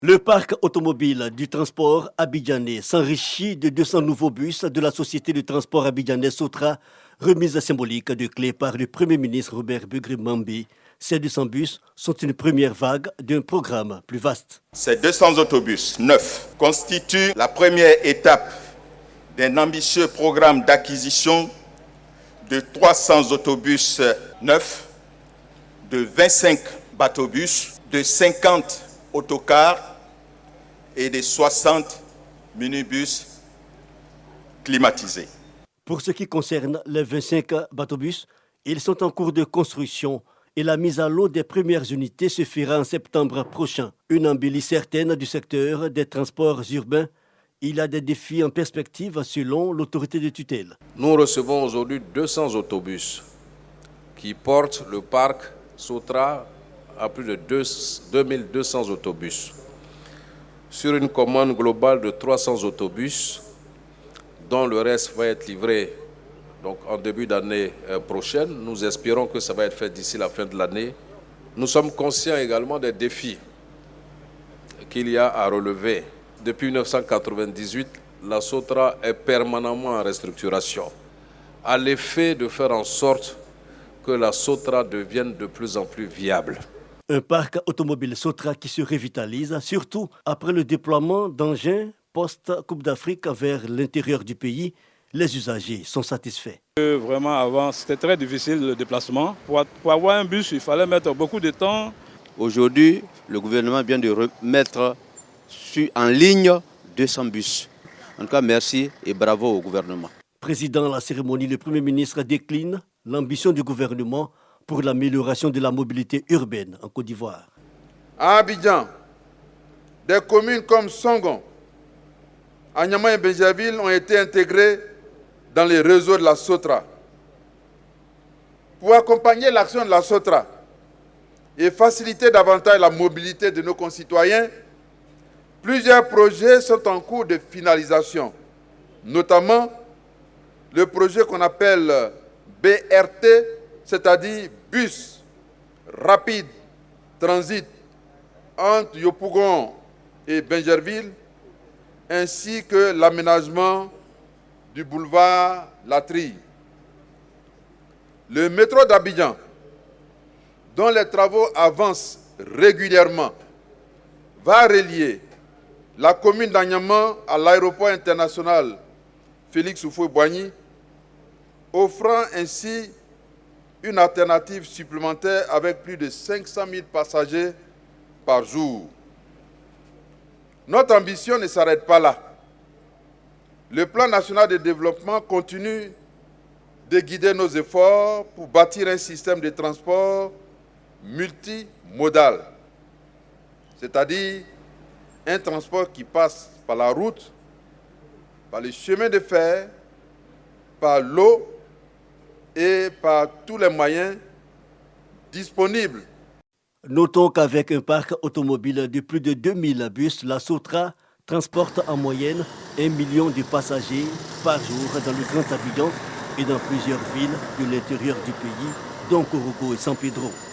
Le parc automobile du transport abidjanais s'enrichit de 200 nouveaux bus de la société de transport abidjanais Sotra, remise symbolique de clé par le Premier ministre Robert Begré-Mambi. Ces 200 bus sont une première vague d'un programme plus vaste. Ces 200 autobus neufs constituent la première étape d'un ambitieux programme d'acquisition de 300 autobus neufs, de 25 bateaux-bus, de 50 autocars et de 60 minibus climatisés. Pour ce qui concerne les 25 bateaux-bus, ils sont en cours de construction et la mise à l'eau des premières unités se fera en septembre prochain. Une embellie certaine du secteur des transports urbains. Il y a des défis en perspective selon l'autorité de tutelle. Nous recevons aujourd'hui 200 autobus qui portent le parc Sotra à plus de 2200 autobus. Sur une commande globale de 300 autobus, dont le reste va être livré donc, en début d'année prochaine. Nous espérons que ça va être fait d'ici la fin de l'année. Nous sommes conscients également des défis qu'il y a à relever. Depuis 1998, la Sotra est permanemment en restructuration, à l'effet de faire en sorte que la Sotra devienne de plus en plus viable. Un parc automobile Sotra qui se revitalise, surtout après le déploiement d'engins post-Coupe d'Afrique vers l'intérieur du pays. Les usagers sont satisfaits. Vraiment, avant, c'était très difficile le déplacement. Pour avoir un bus, il fallait mettre beaucoup de temps. Aujourd'hui, le gouvernement vient de remettre en ligne 200 bus. En tout cas, merci et bravo au gouvernement. Président de la cérémonie, le Premier ministre décline l'ambition du gouvernement pour l'amélioration de la mobilité urbaine en Côte d'Ivoire. À Abidjan, des communes comme Songon, Anyama et Benjerville ont été intégrées dans les réseaux de la Sotra. Pour accompagner l'action de la Sotra et faciliter davantage la mobilité de nos concitoyens, plusieurs projets sont en cours de finalisation, notamment le projet qu'on appelle BRT, c'est-à-dire bus rapide transit entre Yopougon et Benjerville, ainsi que l'aménagement du boulevard Latry. Le métro d'Abidjan, dont les travaux avancent régulièrement, va relier la commune d'Anyama à l'aéroport international Félix Houphouët-Boigny, offrant ainsi une alternative supplémentaire avec plus de 500 000 passagers par jour. Notre ambition ne s'arrête pas là. Le plan national de développement continue de guider nos efforts pour bâtir un système de transport multimodal, c'est-à-dire un transport qui passe par la route, par les chemins de fer, par l'eau et par tous les moyens disponibles. Notons qu'avec un parc automobile de plus de 2000 bus, la Sotra transporte en moyenne 1 million de passagers par jour dans le Grand Abidjan et dans plusieurs villes de l'intérieur du pays, dont Korogo et San Pedro.